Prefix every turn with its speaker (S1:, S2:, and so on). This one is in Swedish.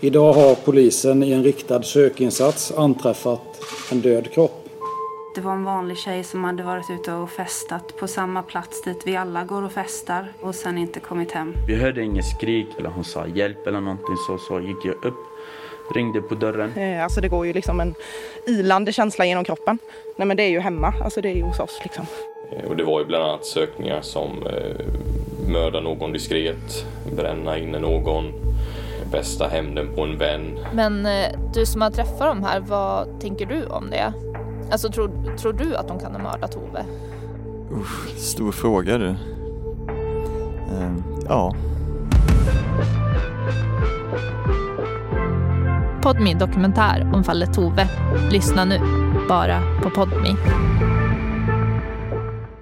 S1: Idag har polisen i en riktad sökinsats anträffat en död kropp.
S2: Det var en vanlig tjej som hade varit ute och festat på samma plats dit vi alla går och festar och sen inte kommit hem.
S3: Vi hörde inget skrik eller hon sa hjälp eller någonting, så gick jag upp, ringde på dörren.
S4: Alltså det går ju liksom en ilande känsla genom kroppen. Nej, men det är ju hemma, alltså det är ju hos oss liksom.
S5: Och det var ju bland annat sökningar som mörda någon diskret, bränna inne någon, bästa hämnden på en vän.
S6: Men du som har träffat dem här, vad tänker du om det? Alltså tror du att de kan ha mördat Tove?
S7: Stor fråga du. Ja.
S6: Podme dokumentär om fallet Tove. Lyssna nu, bara på Podme.